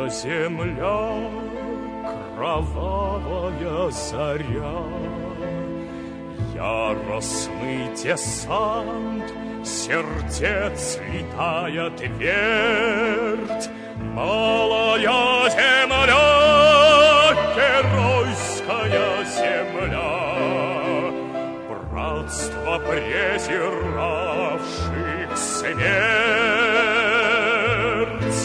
земля, кровавая заря, яростный десант сердец летая твердь, малая земля, геройская земля, братство презиравших смерть.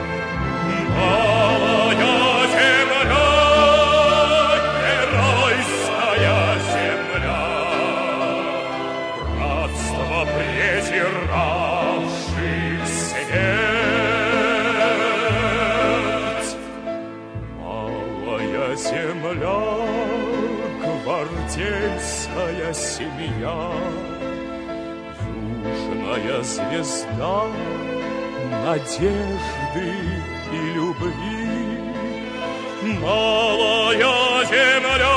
Малая земля, геройская земля, братство презиравших смерть. Малая земля, гвардейская семья, южная звезда надежды и любви. Малая земля,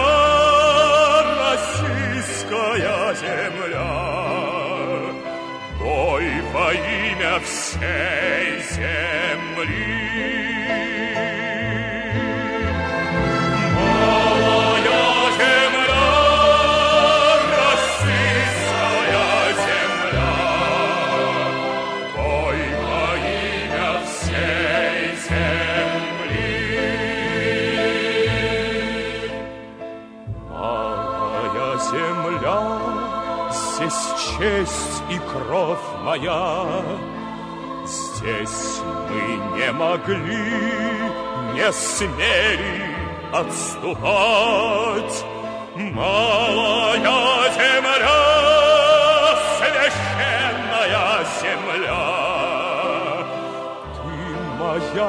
российская земля, бой во имя всей земли. Здесь честь и кровь моя, здесь мы не могли, не смели отступать. Малая земля, священная земля, ты моя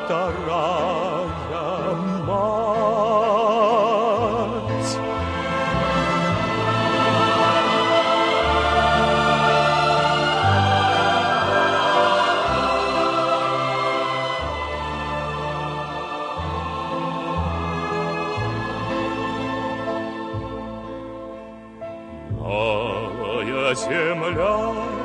вторая мать. Малая земля,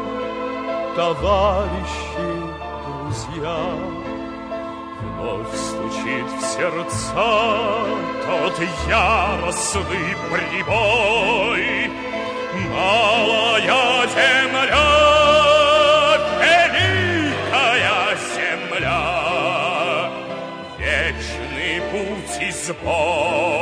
товарищи, друзья, вновь стучит в сердца тот яростный прибой. Малая земля, великая земля, вечный путь и сбор.